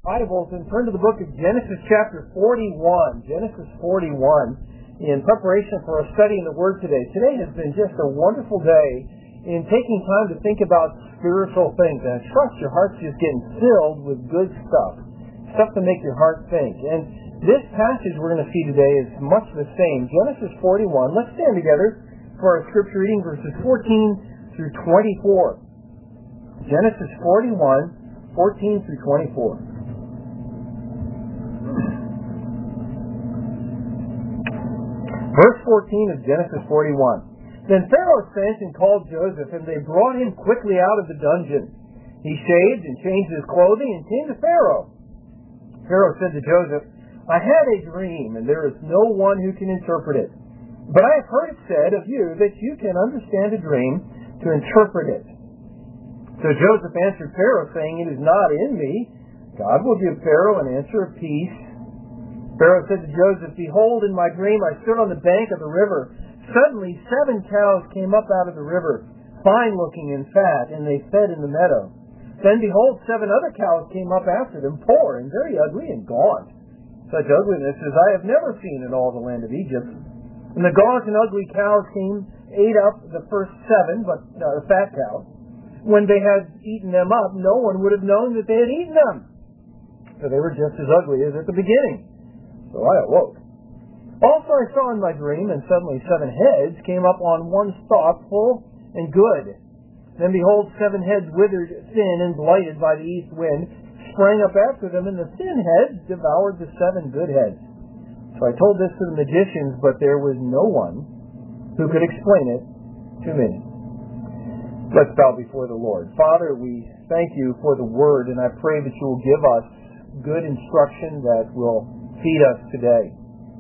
Bibles and turn to the book of Genesis chapter 41. Genesis 41 in preparation for our study in the Word today. Today has been just a wonderful day in taking time to think about spiritual things. And I trust your heart's just getting filled with good stuff to make your heart think. And this passage we're going to see today is much the same. Genesis 41. Let's stand together for our scripture reading, verses 14 through 24. Genesis 41, 14 through 24. Verse 14 of Genesis 41. Then Pharaoh sent and called Joseph, and they brought him quickly out of the dungeon. He shaved and changed his clothing and came to Pharaoh. Pharaoh said to Joseph, I had a dream, and there is no one who can interpret it. But I have heard it said of you that you can understand a dream to interpret it. So Joseph answered Pharaoh, saying, It is not in me. God will give Pharaoh an answer of peace. Pharaoh said to Joseph, Behold, in my dream I stood on the bank of the river. Suddenly 7 cows came up out of the river, fine-looking and fat, and they fed in the meadow. Then behold, 7 other cows came up after them, poor and very ugly and gaunt. Such ugliness as I have never seen in all the land of Egypt. And the gaunt and ugly cows ate up the first 7, but the fat cows. When they had eaten them up, no one would have known that they had eaten them, for they were just as ugly as at the beginning. So I awoke. Also I saw in my dream, and suddenly 7 heads came up on one stalk, full and good. Then behold, 7 heads withered, thin, and blighted by the east wind, sprang up after them, and the thin heads devoured the 7 good heads. So I told this to the magicians, but there was no one who could explain it to me. Let's bow before the Lord. Father, we thank you for the Word, and I pray that you will give us good instruction that will feed us today.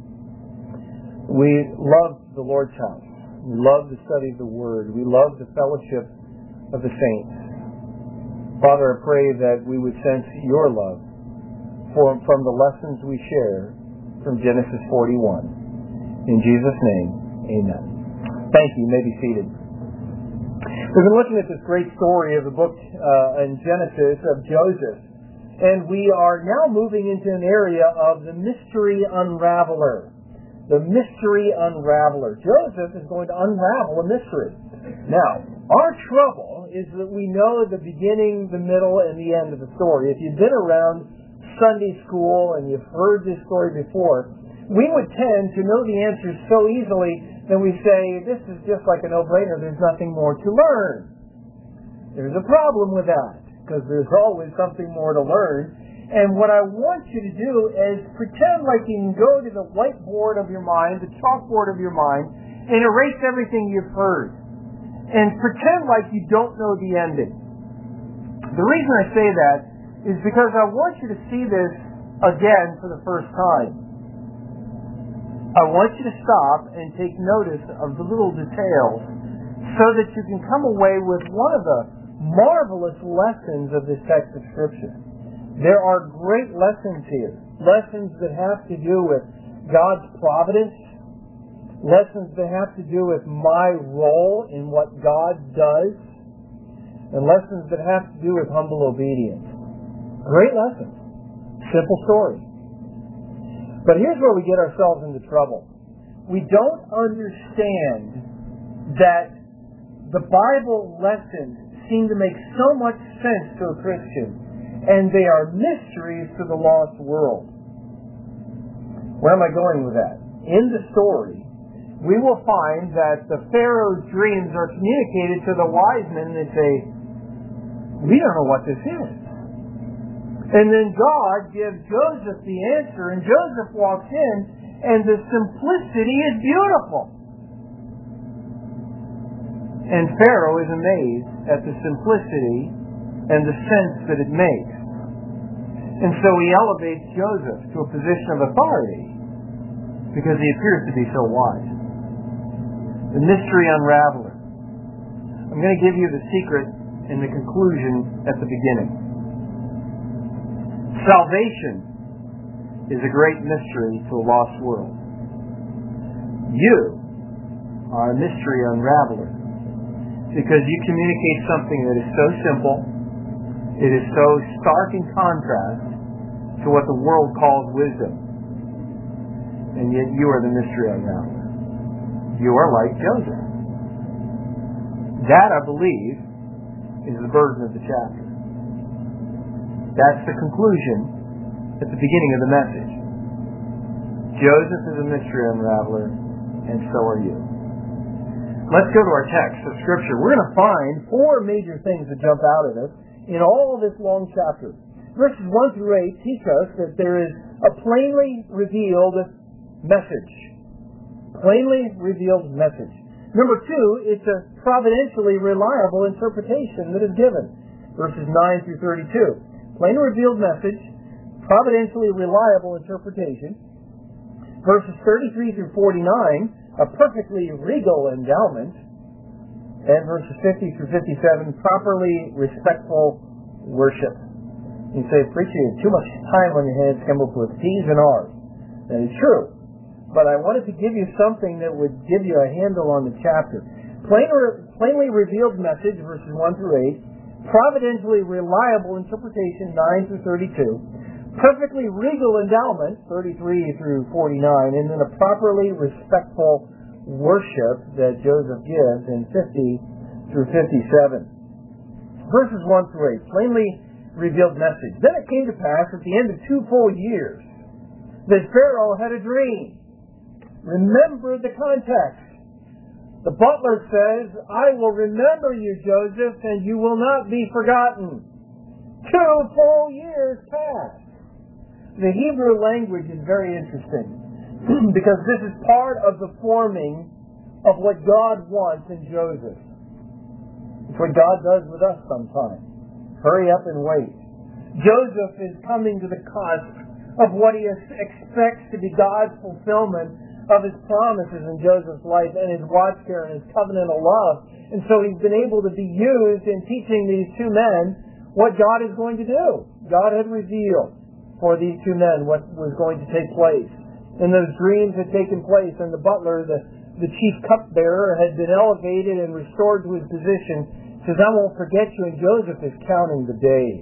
We love the Lord's house. We love the study of the Word. We love the fellowship of the saints. Father, I pray that we would sense your love from the lessons we share from Genesis 41. In Jesus' name, amen. Thank you. You may be seated. We've been looking at this great story of the book in Genesis of Joseph. And we are now moving into an area of the mystery unraveler. The mystery unraveler. Joseph is going to unravel a mystery. Now, our trouble is that we know the beginning, the middle, and the end of the story. If you've been around Sunday school and you've heard this story before, we would tend to know the answers so easily that we say, this is just like a no-brainer. There's nothing more to learn. There's a problem with that, because there's always something more to learn. And what I want you to do is pretend like you can go to the whiteboard of your mind, the chalkboard of your mind, and erase everything you've heard. And pretend like you don't know the ending. The reason I say that is because I want you to see this again for the first time. I want you to stop and take notice of the little details so that you can come away with one of the marvelous lessons of this text of Scripture. There are great lessons here. Lessons that have to do with God's providence. Lessons that have to do with my role in what God does. And lessons that have to do with humble obedience. Great lessons. Simple story. But here's where we get ourselves into trouble. We don't understand that the Bible lessons seem to make so much sense to a Christian, and they are mysteries to the lost world. Where am I going with that? In the story, we will find that the Pharaoh's dreams are communicated to the wise men, and they say, we don't know what this is. And then God gives Joseph the answer, and Joseph walks in, and the simplicity is beautiful. And Pharaoh is amazed at the simplicity and the sense that it makes. And so he elevates Joseph to a position of authority because he appears to be so wise. The mystery unraveler. I'm going to give you the secret and the conclusion at the beginning. Salvation is a great mystery to a lost world. You are a mystery unraveler because you communicate something that is so simple, it is so stark in contrast, to what the world calls wisdom. And yet you are the mystery unraveler. You are like Joseph. That, I believe, is the burden of the chapter. That's the conclusion at the beginning of the message. Joseph is a mystery unraveler, and so are you. Let's go to our text of Scripture. We're going to find four major things that jump out at us in all of this long chapter. Verses 1 through 8 teach us that there is a plainly revealed message. Plainly revealed message. Number 2, it's a providentially reliable interpretation that is given. Verses 9 through 32. Plainly revealed message, providentially reliable interpretation. Verses 33 through 49, a perfectly regal endowment. And verses 50 through 57, properly respectful worship. You say, preacher, you have too much time on your hands to come up with P's and R's. That is true. But I wanted to give you something that would give you a handle on the chapter. Plainly revealed message, verses 1 through 8. Providentially reliable interpretation, 9 through 32. Perfectly regal endowment, 33 through 49. And then a properly respectful worship that Joseph gives in 50 through 57. Verses 1 through 8. Plainly revealed message. Then it came to pass at the end of 2 full years that Pharaoh had a dream. Remember the context. The butler says, I will remember you, Joseph, and you will not be forgotten. 2 full years passed. The Hebrew language is very interesting because this is part of the forming of what God wants in Joseph. It's what God does with us sometimes. Hurry up and wait. Joseph is coming to the cusp of what he expects to be God's fulfillment of his promises in Joseph's life and his watch care and his covenant of love. And so he's been able to be used in teaching these 2 men what God is going to do. God had revealed for these 2 men what was going to take place. And those dreams had taken place, and the butler, the chief cupbearer, had been elevated and restored to his position. He says, I won't forget you, and Joseph is counting the days.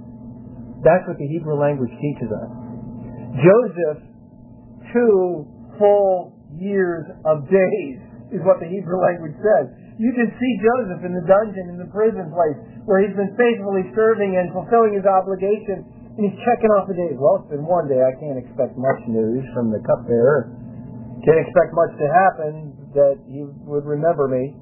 That's what the Hebrew language teaches us. Joseph, 2 full years of days is what the Hebrew language says. You can see Joseph in the dungeon, in the prison place, where he's been faithfully serving and fulfilling his obligation, and he's checking off the days. Well, it's been 1 day. I can't expect much news from the cupbearer. Can't expect much to happen that he would remember me.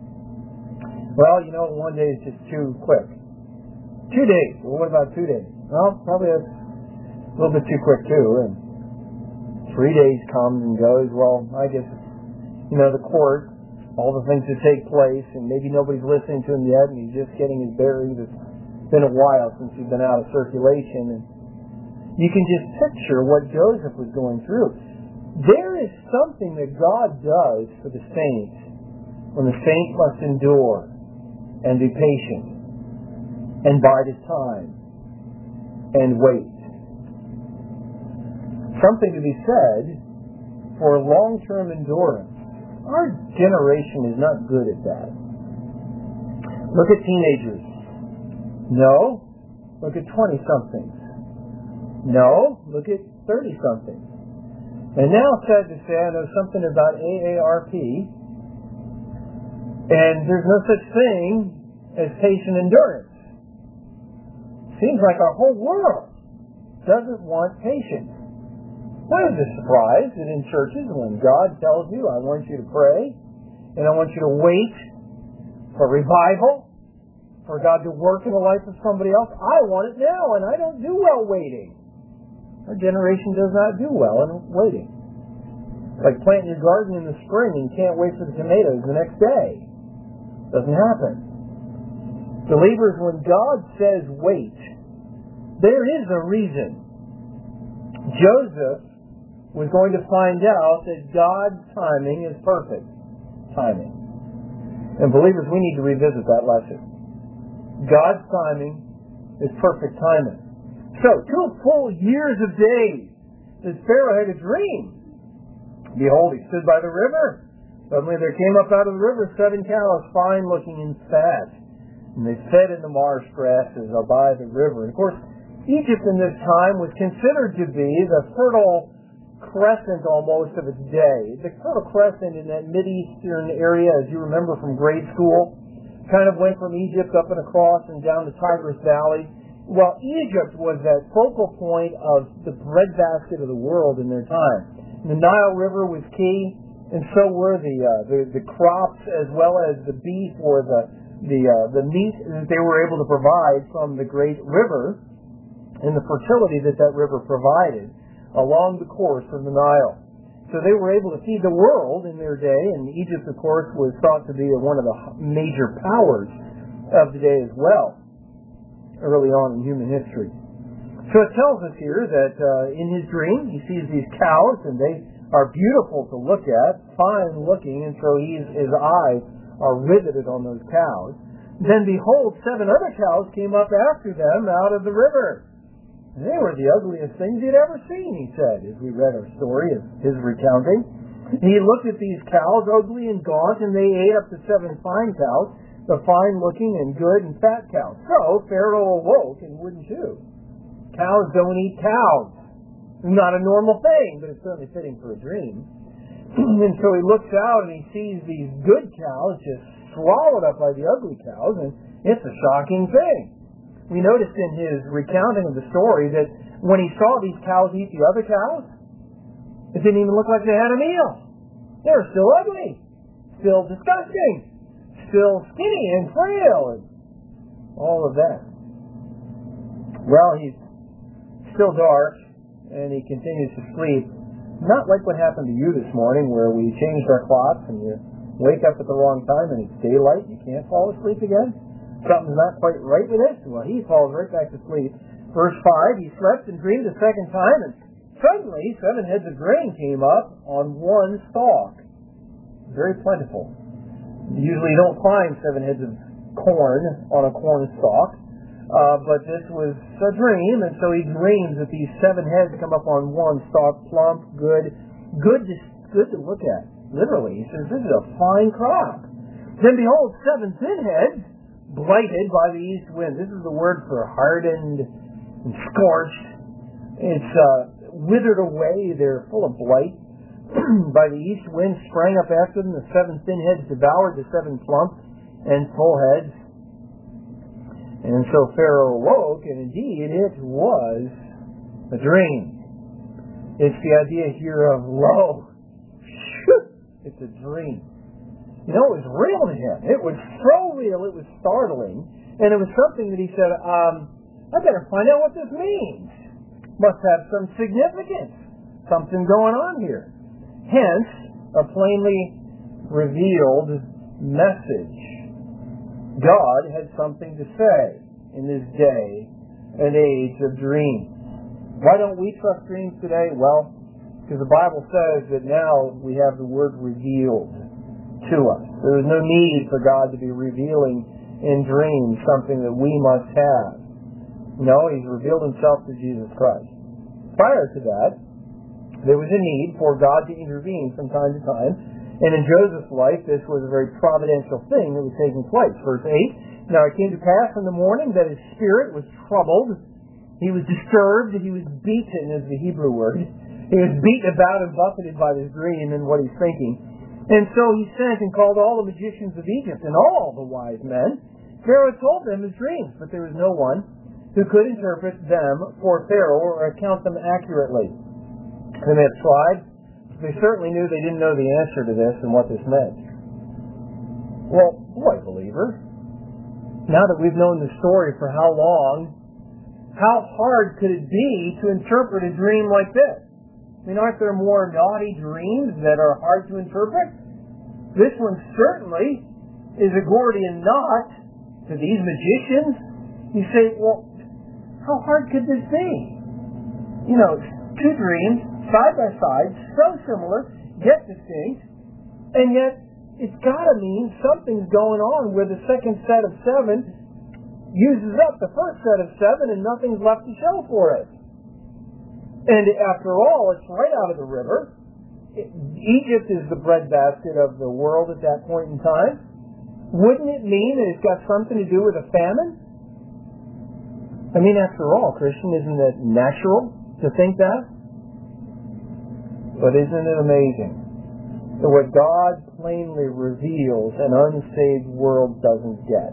Well, 1 day is just too quick. 2 days. Well, what about 2 days? Well, probably a little bit too quick, too. And 3 days comes and goes. Well, I guess, the court, all the things that take place, and maybe nobody's listening to him yet, and he's just getting his bearings. It's been a while since he's been out of circulation. And you can just picture what Joseph was going through. There is something that God does for the saints when the saint must endure and be patient and bide his time and wait. Something to be said for long-term endurance. Our generation is not good at that. Look at teenagers. No. Look at 20-somethings. No. Look at 30-somethings. And now, sad to say, I know something about AARP, and there's no such thing as patient endurance. Seems like our whole world doesn't want patience. What is a surprise that in churches when God tells you, I want you to pray, and I want you to wait for revival, for God to work in the life of somebody else, I want it now, and I don't do well waiting. Our generation does not do well in waiting. Like planting your garden in the spring and you can't wait for the tomatoes the next day. Doesn't happen. Believers, when God says wait, there is a reason. Joseph was going to find out that God's timing is perfect timing. And believers, we need to revisit that lesson. God's timing is perfect timing. So, 2 full years of days that Pharaoh had a dream. Behold, he stood by the river. Suddenly there came up out of the river 7 cows, fine looking and fat. And they fed in the marsh grasses by the river. And of course, Egypt in this time was considered to be the fertile crescent almost of its day. The fertile crescent in that Mideastern area, as you remember from grade school, kind of went from Egypt up and across and down the Tigris Valley. Well, Egypt was that focal point of the breadbasket of the world in their time. The Nile River was key, and so were the crops as well as the beef or the meat that they were able to provide from the great river and the fertility that that river provided along the course of the Nile. So they were able to feed the world in their day, and Egypt, of course, was thought to be one of the major powers of the day as well, early on in human history. So it tells us here that in his dream he sees these cows, and they are beautiful to look at, fine looking, and so his eyes are riveted on those cows. Then behold, 7 other cows came up after them out of the river. And they were the ugliest things he'd ever seen, he said, as we read our story of his recounting. He looked at these cows, ugly and gaunt, and they ate up the 7 fine cows, the fine-looking and good and fat cows. So Pharaoh awoke and wouldn't chew. Cows don't eat cows. Not a normal thing, but it's certainly fitting for a dream. And so he looks out and he sees these good cows just swallowed up by the ugly cows, and it's a shocking thing. We noticed in his recounting of the story that when he saw these cows eat the other cows, it didn't even look like they had a meal. They were still ugly, still disgusting, still skinny and frail, and all of that. Well, he's still dark, and he continues to sleep. Not like what happened to you this morning, where we changed our clocks and you wake up at the wrong time and it's daylight, you can't fall asleep again. Something's not quite right with it. Well, he falls right back to sleep. Verse 5, he slept and dreamed a second time, and suddenly 7 heads of grain came up on one stalk. Very plentiful. Usually you don't find 7 heads of corn on a corn stalk, but this was a dream, and so he dreams that these 7 heads come up on one stalk, plump, good to look at. Literally, he says, this is a fine crop. Then behold, 7 thin heads, blighted by the east wind. This is the word for hardened and scorched. It's withered away. They're full of blight. By the east wind sprang up after them. The 7 thin heads devoured the 7 plump and full heads. And so Pharaoh awoke, and indeed it was a dream. It's the idea here of, lo, it's a dream. You know, it was real to him. It was so real, it was startling. And it was something that he said, I better find out what this means. Must have some significance. Something going on here. Hence, a plainly revealed message. God had something to say in this day and age of dreams. Why don't we trust dreams today? Well, because the Bible says that now we have the word revealed to us. There is no need for God to be revealing in dreams something that we must have. No, He's revealed Himself to Jesus Christ. Prior to that, there was a need for God to intervene from time to time, and in Joseph's life, this was a very providential thing that was taking place. Verse 8, now it came to pass in the morning that his spirit was troubled, he was disturbed, he was beaten, is the Hebrew word. He was beaten about and buffeted by this dream and what he's thinking. And so he sent and called all the magicians of Egypt and all the wise men. Pharaoh told them his dreams, but there was no one who could interpret them for Pharaoh or account them accurately. And they had tried. They certainly knew they didn't know the answer to this and what this meant. Well, boy, believer, now that we've known the story for how long, how hard could it be to interpret a dream like this? I mean, aren't there more naughty dreams that are hard to interpret? This one certainly is a Gordian knot to these magicians. You say, well, how hard could this be? You know, 2 dreams, side by side, so similar, yet distinct, and yet it's got to mean something's going on where the second set of 7 uses up the first set of 7 and nothing's left to show for it. And after all, it's right out of the river. Egypt is the breadbasket of the world at that point in time. Wouldn't it mean that it's got something to do with a famine? I mean, after all, Christian, isn't it natural to think that? But isn't it amazing that what God plainly reveals an unsaved world doesn't get?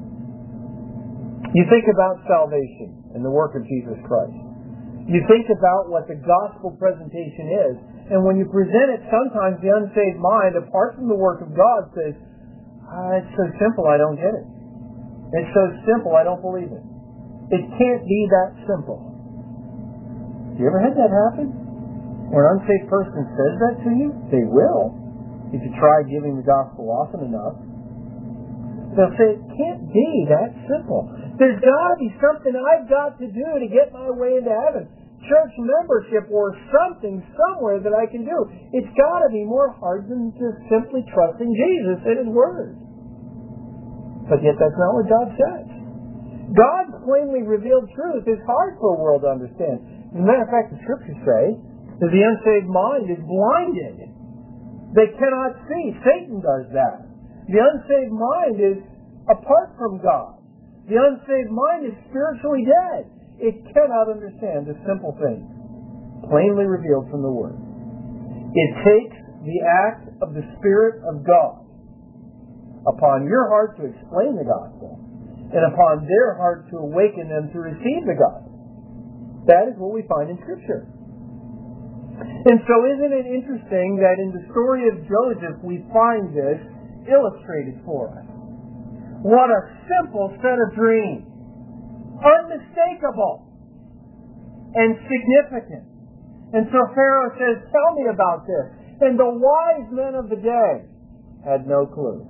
You think about salvation and the work of Jesus Christ. You think about what the gospel presentation is, and when you present it, sometimes the unsaved mind, apart from the work of God, says, it's so simple, I don't get it. It's so simple, I don't believe it. It can't be that simple. You ever had that happen? When an unsaved person says that to you, they will, if you try giving the gospel often enough. They'll say, it can't be that simple. There's got to be something I've got to do to get my way into heaven. Church membership or something somewhere that I can do. It's got to be more hard than just simply trusting Jesus and His Word. But yet that's not what God says. God's plainly revealed truth is hard for a world to understand. As a matter of fact, the Scriptures say that the unsaved mind is blinded. They cannot see. Satan does that. The unsaved mind is apart from God. The unsaved mind is spiritually dead. It cannot understand the simple things plainly revealed from the Word. It takes the act of the Spirit of God upon your heart to explain the gospel and upon their heart to awaken them to receive the gospel. That is what we find in Scripture. And so isn't it interesting that in the story of Joseph we find this illustrated for us? What a simple set of dreams. Unmistakable and significant. And so Pharaoh says, tell me about this. And the wise men of the day had no clue.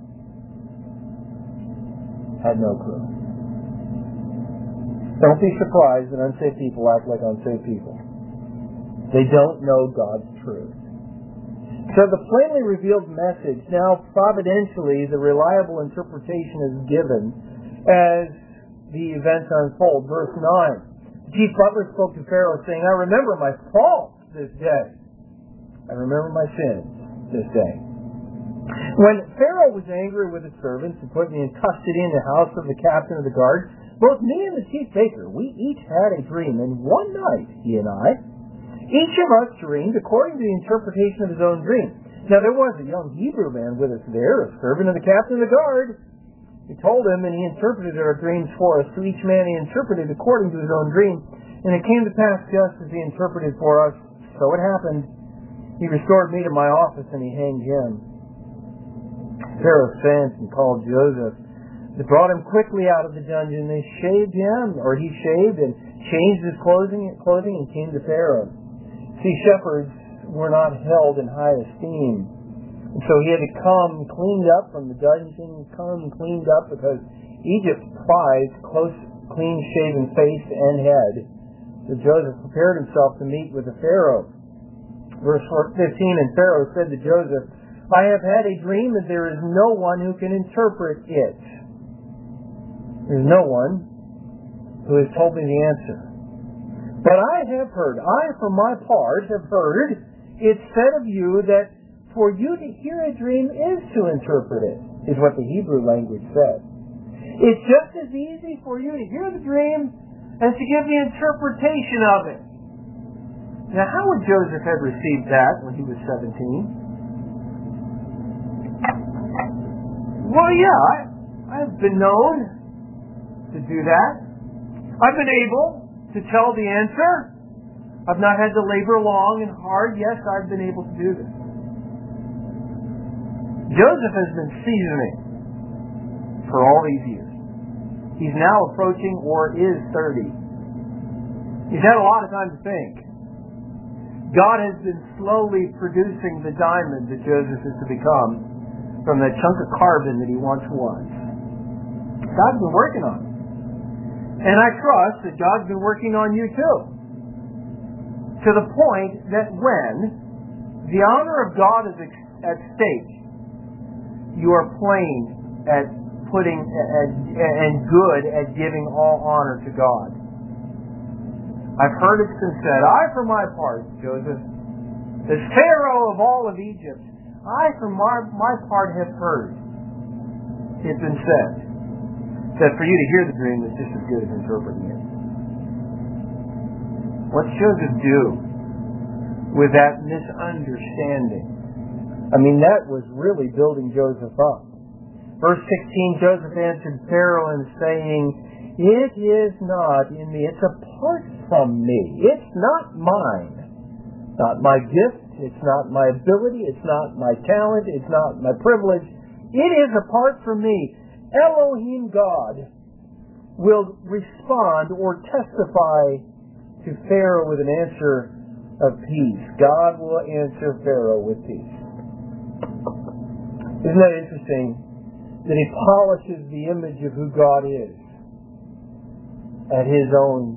Had no clue. Don't be surprised that unsaved people act like unsaved people. They don't know God's truth. So the plainly revealed message, now providentially the reliable interpretation is given as the events unfold. Verse 9. The chief butler spoke to Pharaoh saying, I remember my faults this day. I remember my sins this day. When Pharaoh was angry with his servants and put me in custody in the house of the captain of the guard, both me and the chief baker, we each had a dream. And one night, he and I, each of us dreamed according to the interpretation of his own dream. Now there was a young Hebrew man with us there, a servant of the captain of the guard. We told him, and he interpreted our dreams for us. To each man he interpreted according to his own dream. And it came to pass just as he interpreted for us, so it happened. He restored me to my office, and he hanged him. Pharaoh sent and called Joseph. They brought him quickly out of the dungeon. They shaved him, or he shaved, and changed his clothing and came to Pharaoh. See, shepherds were not held in high esteem. And so he had to come cleaned up from the dungeon, come cleaned up, because Egypt prized close, clean-shaven face and head. So Joseph prepared himself to meet with the Pharaoh. Verse 15, and Pharaoh said to Joseph, I have had a dream that there is no one who can interpret it. There's no one who has told me the answer. But I have heard, I for my part have heard it said of you that for you to hear a dream is to interpret it, is what the Hebrew language says. It's just as easy for you to hear the dream as to give the interpretation of it. Now, how would Joseph have received that when he was 17? Well, yeah, I've been known to do that. I've been able to tell the answer. I've not had to labor long and hard. Yes, I've been able to do this. Joseph has been seasoning for all these years. He's now approaching or is 30. He's had a lot of time to think. God has been slowly producing the diamond that Joseph is to become from that chunk of carbon that he once was. God's been working on it. And I trust that God's been working on you too. To the point that when the honor of God is at stake, you are plain at putting and good at giving all honor to God. I've heard it's been said, I for my part, Joseph, as Pharaoh of all of Egypt, I for my part have heard it been said that for you to hear the dream is just as good as interpreting it. What's Joseph do with that misunderstanding? I mean, that was really building Joseph up. Verse 16, Joseph answered Pharaoh and saying, "It is not in me. It's apart from me. It's not mine. Not my gift. It's not my ability. It's not my talent. It's not my privilege. It is apart from me." Elohim God will respond or testify to Pharaoh with an answer of peace. God will answer Pharaoh with peace. Isn't that interesting that he polishes the image of who God is at his own,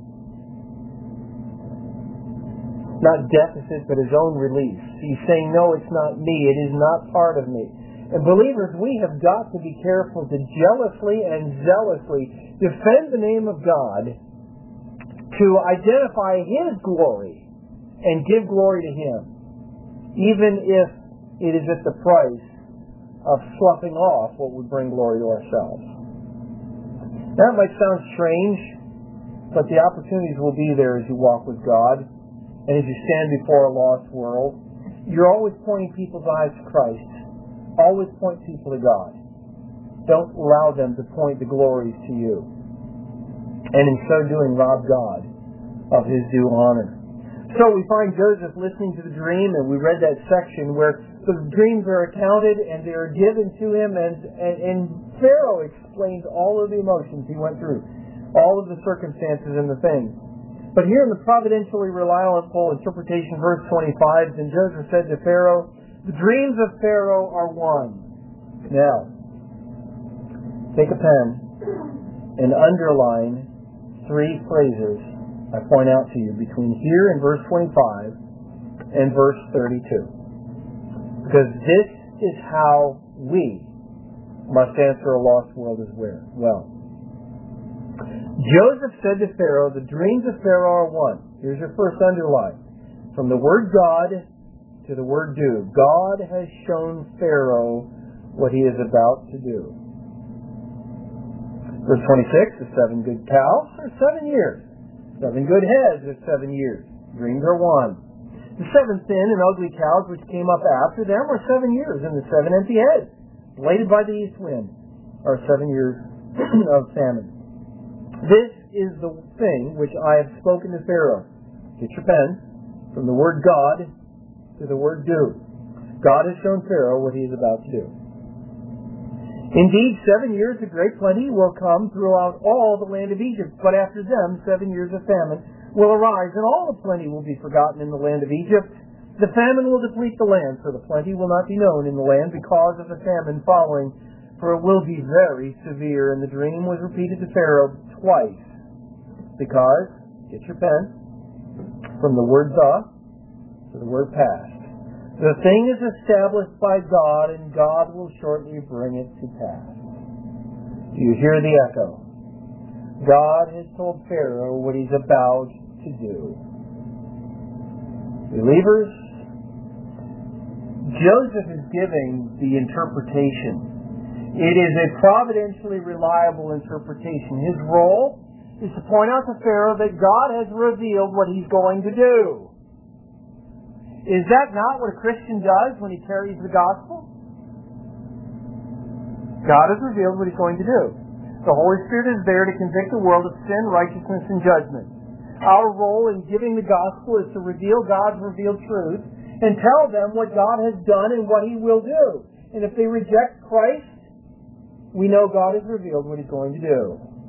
not deficit, but his own release. He's saying, no, it's not me. It is not part of me. And believers, we have got to be careful to jealously and zealously defend the name of God, to identify His glory and give glory to Him, even if it is at the price of sloughing off what would bring glory to ourselves. That might sound strange, but the opportunities will be there as you walk with God and as you stand before a lost world. You're always pointing people's eyes to Christ. Always point people to God. Don't allow them to point the glories to you. And in so doing, rob God of His due honor. So we find Joseph listening to the dream, and we read that section where the dreams are accounted and they are given to him, and Pharaoh explains all of the emotions he went through, all of the circumstances and the things. But here in the providentially reliable interpretation, verse 25, then Joseph said to Pharaoh, "The dreams of Pharaoh are one." Now, take a pen and underline 3 phrases I point out to you between here and verse 25 and verse 32. Because this is how we must answer a lost world as well. Joseph said to Pharaoh, "The dreams of Pharaoh are one." Here's your first underline. From the word God to the word do. God has shown Pharaoh what he is about to do. Verse 26, the 7 good cows are 7 years. 7 good heads are 7 years. Dreams are one. The 7 thin and ugly cows which came up after them were 7 years, and the 7 empty heads, bladed by the east wind, are 7 years of famine. This is the thing which I have spoken to Pharaoh. Get your pen. From the word God to the word do. God has shown Pharaoh what he is about to do. Indeed, 7 years of great plenty will come throughout all the land of Egypt, but after them 7 years of famine will arise, and all the plenty will be forgotten in the land of Egypt. The famine will deplete the land, for the plenty will not be known in the land because of the famine following, for it will be very severe. And the dream was repeated to Pharaoh twice, because, get your pen, from the word the to the word past. The thing is established by God, and God will shortly bring it to pass. Do you hear the echo? God has told Pharaoh what he's about to do. Believers, Joseph is giving the interpretation. It is a providentially reliable interpretation. His role is to point out to Pharaoh that God has revealed what he's going to do. Is that not what a Christian does when he carries the gospel? God has revealed what he's going to do. The Holy Spirit is there to convict the world of sin, righteousness, and judgment. Our role in giving the gospel is to reveal God's revealed truth and tell them what God has done and what he will do. And if they reject Christ, we know God has revealed what he's going to do.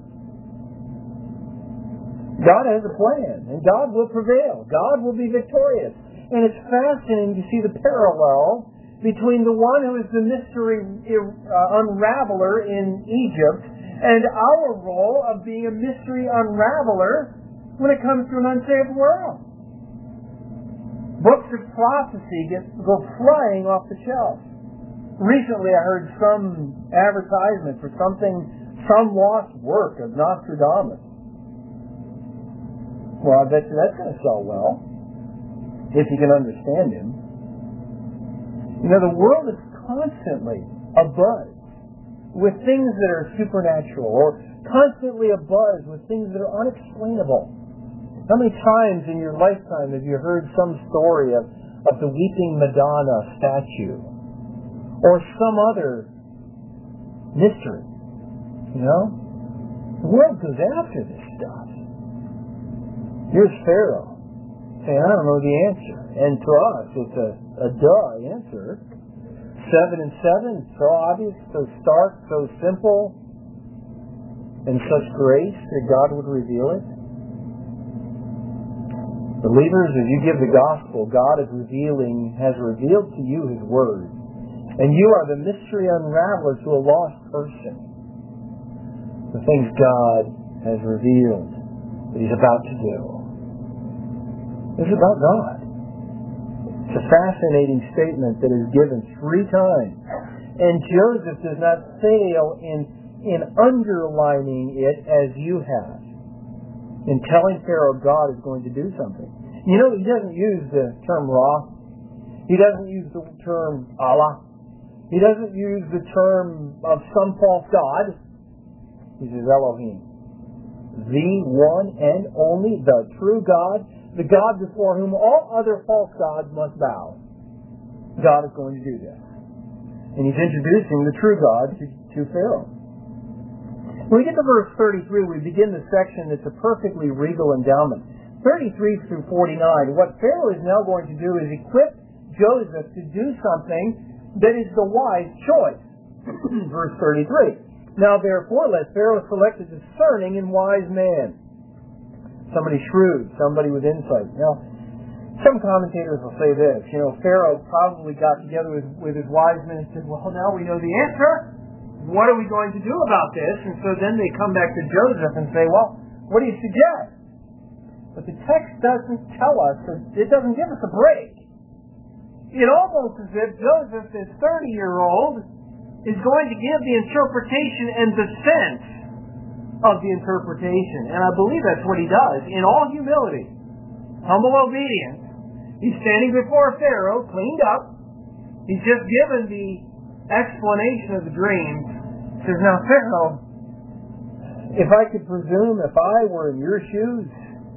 God has a plan, and God will prevail. God will be victorious. And it's fascinating to see the parallel between the one who is the mystery unraveler in Egypt and our role of being a mystery unraveler when it comes to an unsaved world. Books of prophecy go flying off the shelf. Recently I heard some advertisement for some lost work of Nostradamus. Well, I bet you that's going to sell well, if you can understand him. You know, the world is constantly abuzz with things that are supernatural, or constantly abuzz with things that are unexplainable. How many times in your lifetime have you heard some story of the Weeping Madonna statue? Or some other mystery? You know? The world goes after this stuff. Here's Pharaoh saying, I don't know the answer. And to us, it's a duh answer. 7 and 7, so obvious, so stark, so simple, and such grace that God would reveal it. Believers, as you give the gospel, God has revealed to you His Word. And you are the mystery unraveler to a lost person. The things God has revealed that He's about to do. It's about God. It's a fascinating statement that is given 3 times. And Joseph does not fail in underlining it as you have. In telling Pharaoh God is going to do something. You know, he doesn't use the term Ra. He doesn't use the term Allah. He doesn't use the term of some false god. He says Elohim. The one and only, the true God, the God before whom all other false gods must bow. God is going to do this. And He's introducing the true God to Pharaoh. When we get to verse 33, we begin the section that's a perfectly regal endowment. 33 through 49, what Pharaoh is now going to do is equip Joseph to do something that is the wise choice. Verse 33. Now therefore let Pharaoh select a discerning and wise man. Somebody shrewd, somebody with insight. Now, some commentators will say this, Pharaoh probably got together with his wise men and said, well, now we know the answer. What are we going to do about this? And so then they come back to Joseph and say, well, what do you suggest? But the text doesn't tell us, it doesn't give us a break. It almost as if Joseph, this 30-year-old, is going to give the interpretation and the sense of the interpretation. And I believe that's what he does. In all humility, humble obedience, he's standing before Pharaoh, cleaned up. He's just given the explanation of the dream. He says, now Pharaoh, if I could presume, if I were in your shoes,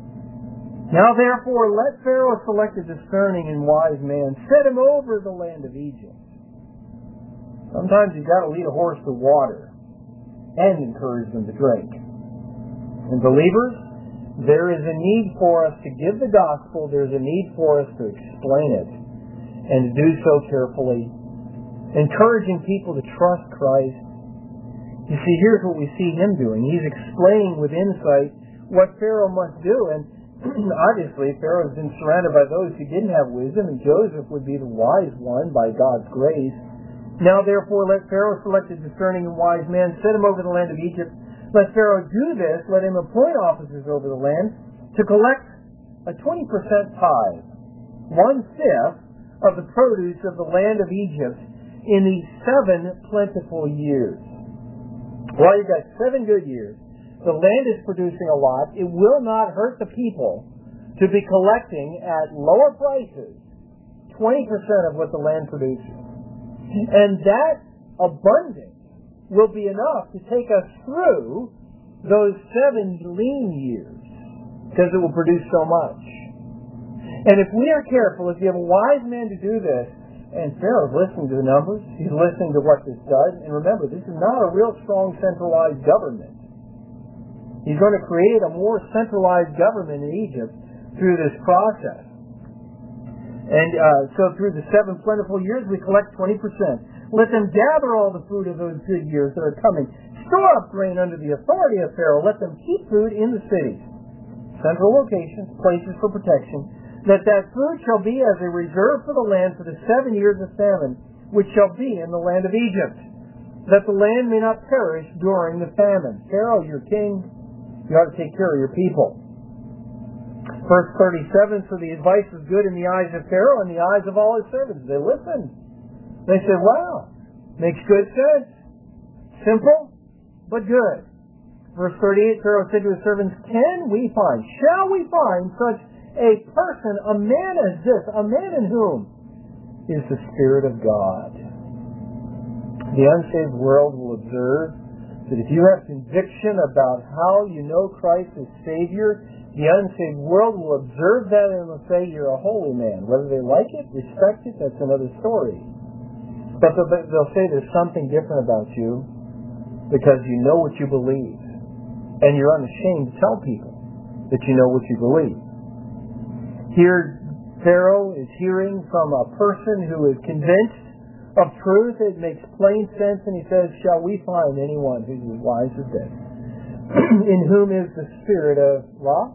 now therefore let Pharaoh select a discerning and wise man, set him over the land of Egypt. Sometimes you've got to lead a horse to water and encourage them to drink. And believers, there is a need for us to give the gospel, there's a need for us to explain it, and to do so carefully, encouraging people to trust Christ. You see, here's what we see him doing. He's explaining with insight what Pharaoh must do, and obviously Pharaoh has been surrounded by those who didn't have wisdom, and Joseph would be the wise one by God's grace. Now therefore let Pharaoh select a discerning and wise man, set him over the land of Egypt. Let Pharaoh do this, let him appoint officers over the land to collect a 20% tithe, 1/5 of the produce of the land of Egypt in these 7 plentiful years. Well, you've got 7 good years. The land is producing a lot. It will not hurt the people to be collecting at lower prices 20% of what the land produces. And that abundance will be enough to take us through those 7 lean years, because it will produce so much. And if we are careful, if you have a wise man to do this, and Pharaoh's listening to the numbers, he's listening to what this does, and remember, this is not a real strong centralized government. He's going to create a more centralized government in Egypt through this process. And so through the 7 plentiful years, we collect 20%. Let them gather all the fruit of those good years that are coming. Store up grain under the authority of Pharaoh. Let them keep food in the cities. Central locations, places for protection. That food shall be as a reserve for the land for the 7 years of famine, which shall be in the land of Egypt. That the land may not perish during the famine. Pharaoh, your king, you ought to take care of your people. Verse 37, so the advice was good in the eyes of Pharaoh and the eyes of all his servants. They listened. They said, wow, makes good sense. Simple, but good. Verse 38, Pharaoh said to his servants, shall we find such a person, a man as this, a man in whom is the Spirit of God? The unsaved world will observe that if you have conviction about how you know Christ as Savior, The unsaved world will observe that and will say, you're a holy man. Whether they like it, respect it, that's another story. But they'll say there's something different about you because you know what you believe. And you're unashamed to tell people that you know what you believe. Here, Pharaoh is hearing from a person who is convinced of truth. It makes plain sense, and he says, shall we find anyone who's as wise as this? In whom is the spirit of Ra?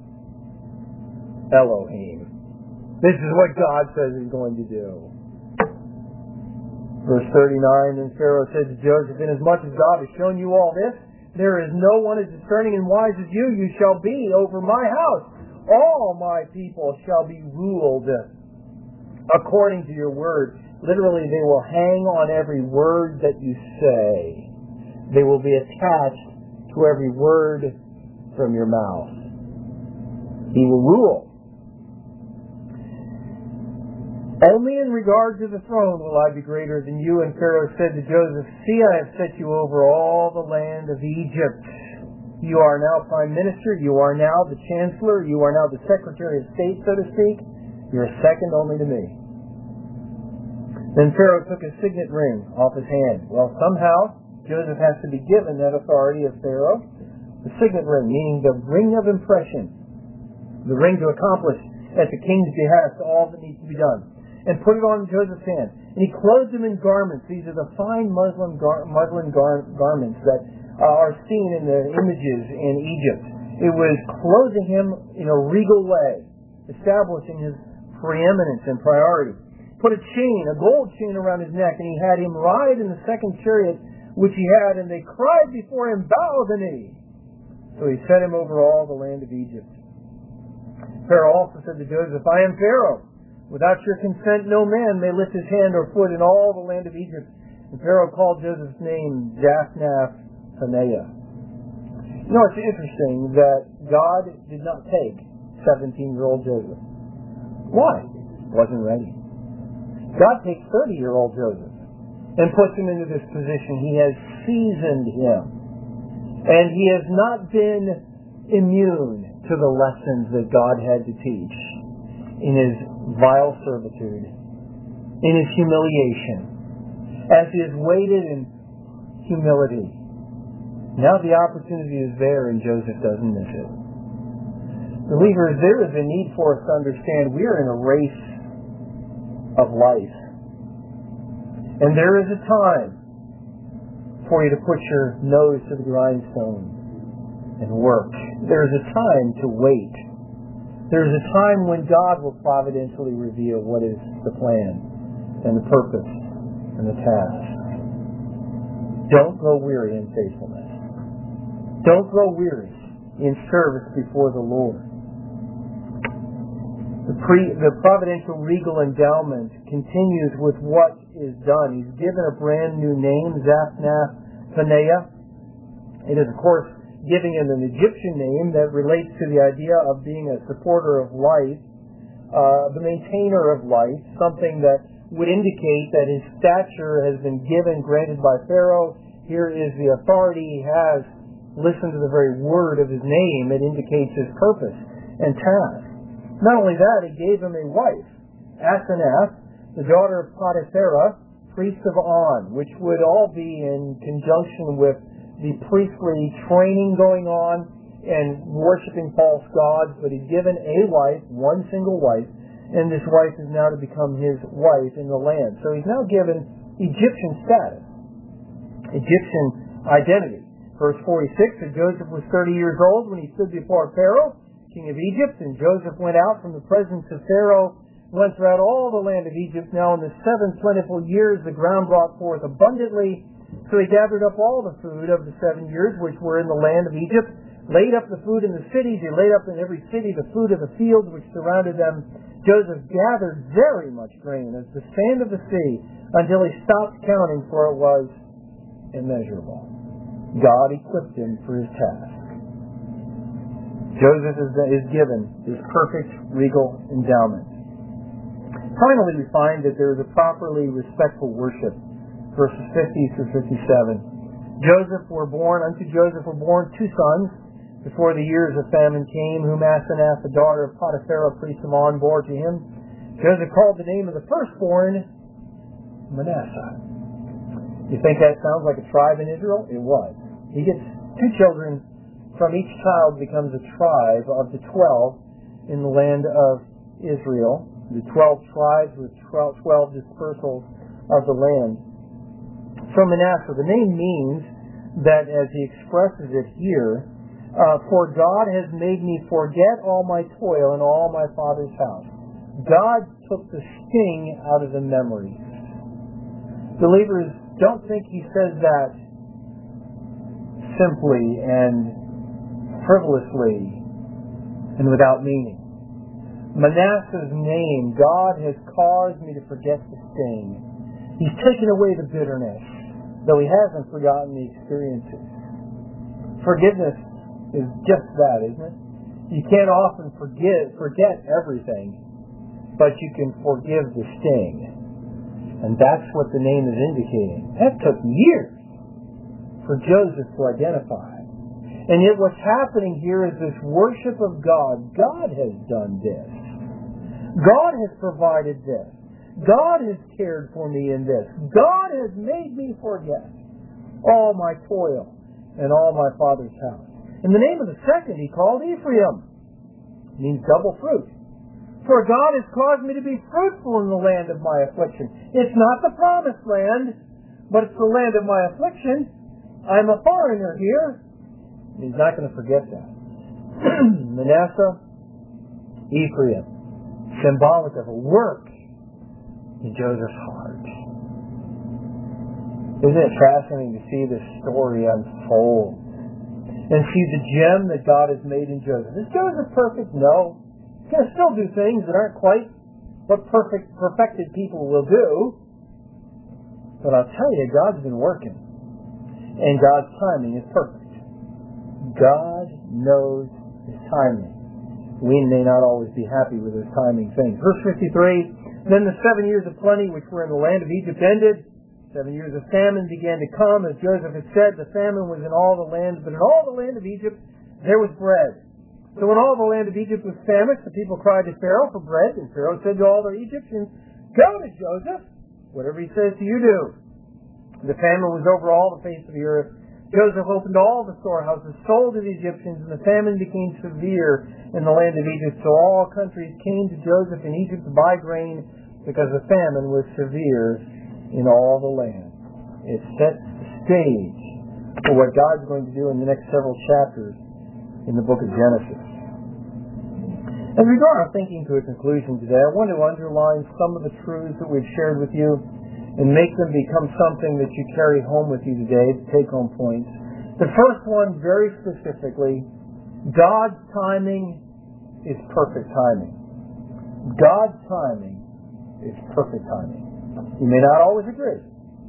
Elohim. This is what God says he's going to do. Verse 39, and Pharaoh said to Joseph, inasmuch as God has shown you all this, there is no one as discerning and wise as you. You shall be over my house. All my people shall be ruled according to your word. Literally, they will hang on every word that you say. They will be attached to every word from your mouth. He will rule. Only in regard to the throne will I be greater than you. And Pharaoh said to Joseph, see, I have set you over all the land of Egypt. You are now prime minister. You are now the chancellor. You are now the secretary of state, so to speak. You're second only to me. Then Pharaoh took his signet ring off his hand. Well, somehow Joseph has to be given that authority of Pharaoh. The signet ring, meaning the ring of impression. The ring to accomplish at the king's behest all that needs to be done. And put it on Joseph's hand. And he clothed him in garments. These are the fine muslin garments that are seen in the images in Egypt. It was clothing him in a regal way, establishing his preeminence and priority. Put a chain, a gold chain around his neck, and he had him ride in the second chariot which he had, and they cried before him, bow the knee. So he set him over all the land of Egypt. Pharaoh also said to Joseph, I am Pharaoh. Without your consent, no man may lift his hand or foot in all the land of Egypt. And Pharaoh called Joseph's name Zaphnath-Paneah. You know, it's interesting that God did not take 17-year-old Joseph. Why? Wasn't ready. God takes 30-year-old Joseph and puts him into this position. He has seasoned him. And he has not been immune to the lessons that God had to teach in his vile servitude, in his humiliation, as he has waited in humility. Now the opportunity is there and Joseph doesn't miss it. Believers, there is a need for us to understand we are in a race of life. And there is a time for you to put your nose to the grindstone and work. There is a time to wait. There is a time when God will providentially reveal what is the plan and the purpose and the task. Don't grow weary in faithfulness. Don't grow weary in service before the Lord. The providential regal endowment continues with what is done. He's given a brand new name, Zaphnath-Paneah. It is, of course, giving him an Egyptian name that relates to the idea of being a supporter of life, the maintainer of life, something that would indicate that his stature has been granted by Pharaoh. Here is the authority he has. Listen to the very word of his name. It indicates his purpose and task. Not only that, he gave him a wife, Asenath, the daughter of Potiphera, priest of On, which would all be in conjunction with the priestly training going on and worshiping false gods. But he's given a wife, one single wife, and this wife is now to become his wife in the land. So he's now given Egyptian status, Egyptian identity. Verse 46, that Joseph was 30 years old when he stood before Pharaoh, king of Egypt, and Joseph went out from the presence of Pharaoh, went throughout all the land of Egypt. Now in the 7 plentiful years the ground brought forth abundantly, so he gathered up all the food of the 7 years which were in the land of Egypt, laid up the food in the cities, he laid up in every city the food of the fields which surrounded them. Joseph gathered very much grain, as the sand of the sea, until he stopped counting, for it was immeasurable. God equipped him for his task. Joseph is given this perfect regal endowment. Finally, we find that there is a properly respectful worship. Verses 50 through 57. Unto Joseph were born 2 sons. Before the years of famine came, whom Asenath, the daughter of Potiphar, priest of On, bore to him, Joseph called the name of the firstborn Manasseh. You think that sounds like a tribe in Israel? It was. He gets 2 children. From each child becomes a tribe of the 12 in the land of Israel. The 12 tribes with 12 dispersals of the land. From Manasseh, the name means that, as he expresses it here, for God has made me forget all my toil and all my father's house. God took the sting out of the memories. Believers, don't think he says that simply and frivolously and without meaning. Manasseh's name, God has caused me to forget the sting. He's taken away the bitterness, though he hasn't forgotten the experiences. Forgiveness is just that, isn't it? You can't often forget everything, but you can forgive the sting. And that's what the name is indicating. That took years for Joseph to identify. And yet what's happening here is this worship of God. God has done this. God has provided this. God has cared for me in this. God has made me forget all my toil and all my father's house. And the name of the second he called Ephraim. It means double fruit. For God has caused me to be fruitful in the land of my affliction. It's not the promised land, but it's the land of my affliction. I'm a foreigner here. He's not going to forget that. Manasseh, Ephraim, symbolic of a work in Joseph's heart. Isn't it fascinating to see this story unfold and see the gem that God has made in Joseph? Is Joseph perfect? No. He's going to still do things that aren't quite what perfected people will do. But I'll tell you, God's been working. And God's timing is perfect. God knows His timing. We may not always be happy with His timing things. Verse 53, Then the 7 years of plenty which were in the land of Egypt ended. 7 years of famine began to come. As Joseph had said, the famine was in all the lands, but in all the land of Egypt there was bread. So when all the land of Egypt was famished, the people cried to Pharaoh for bread, and Pharaoh said to all the Egyptians, Go to Joseph, whatever he says to you do. The famine was over all the face of the earth. Joseph opened all the storehouses, sold to the Egyptians, and the famine became severe in the land of Egypt. So all countries came to Joseph in Egypt to buy grain, because the famine was severe in all the land. It sets the stage for what God's going to do in the next several chapters in the book of Genesis. As we draw our thinking to a conclusion today, I want to underline some of the truths that we've shared with you and make them become something that you carry home with you today, take-home points. The first one, very specifically, God's timing is perfect timing. God's timing is perfect timing. You may not always agree.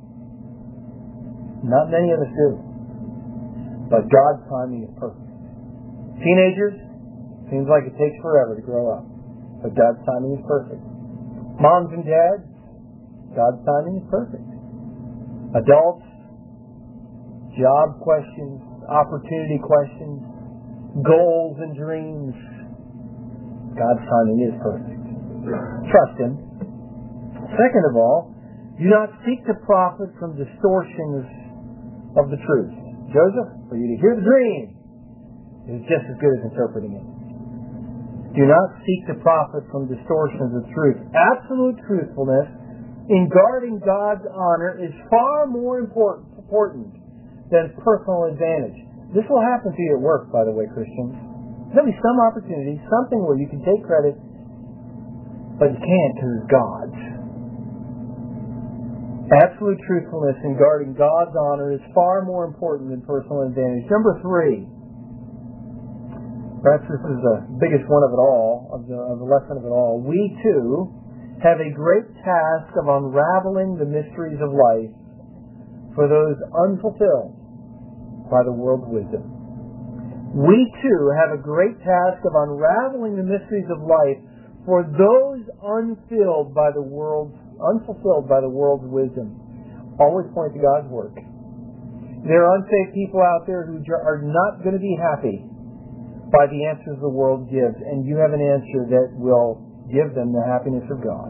Not many of us do. But God's timing is perfect. Teenagers, seems like it takes forever to grow up. But God's timing is perfect. Moms and dads, God's timing is perfect. Adults, job questions, opportunity questions, goals and dreams, God's timing is perfect. Trust Him. Second of all, do not seek to profit from distortions of the truth. Joseph, for you to hear the dream is just as good as interpreting it. Do not seek to profit from distortions of truth. Absolute truthfulness in guarding God's honor is far more important than personal advantage. This will happen to you at work, by the way, Christians. There'll be some opportunity, something where you can take credit, but you can't because it's God's. Absolute truthfulness in guarding God's honor is far more important than personal advantage. Number 3. Perhaps this is the biggest one of it all, of the lesson of it all. We, too, have a great task of unraveling the mysteries of life for those unfulfilled by the world's wisdom. We, too, have a great task of unraveling the mysteries of life for those unfulfilled by the world's wisdom. Always point to God's work. There are unsaved people out there who are not going to be happy by the answers the world gives, and you have an answer that will give them the happiness of God.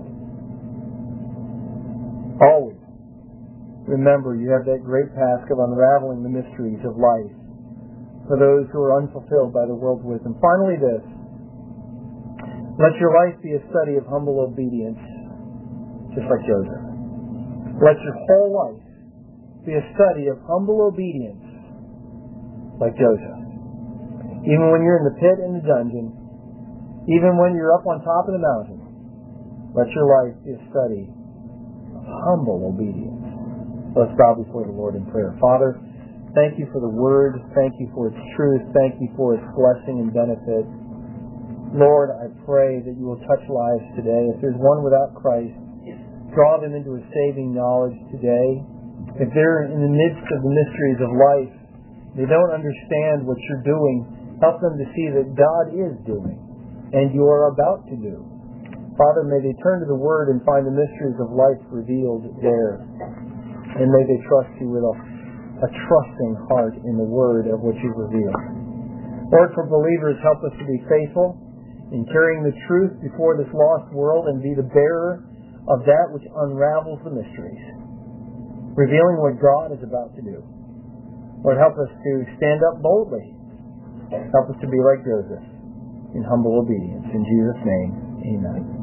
Always remember you have that great task of unraveling the mysteries of life for those who are unfulfilled by the world's wisdom. Finally, this. Let your life be a study of humble obedience, just like Joseph. Let your whole life be a study of humble obedience, like Joseph. Even when you're in the pit and the dungeon, even when you're up on top of the mountain, let your life be a study of humble obedience. Let's bow before the Lord in prayer. Father, thank you for the Word. Thank you for its truth. Thank you for its blessing and benefit. Lord, I pray that you will touch lives today. If there's one without Christ, draw them into a saving knowledge today. If they're in the midst of the mysteries of life, they don't understand what you're doing, help them to see that God is doing and you are about to do. Father, may they turn to the Word and find the mysteries of life revealed there. And may they trust you with a trusting heart in the Word of what you've revealed. Lord, for believers, help us to be faithful in carrying the truth before this lost world and be the bearer of that which unravels the mysteries, revealing what God is about to do. Lord, help us to stand up boldly. Help us to be like Joseph in humble obedience. In Jesus' name, amen.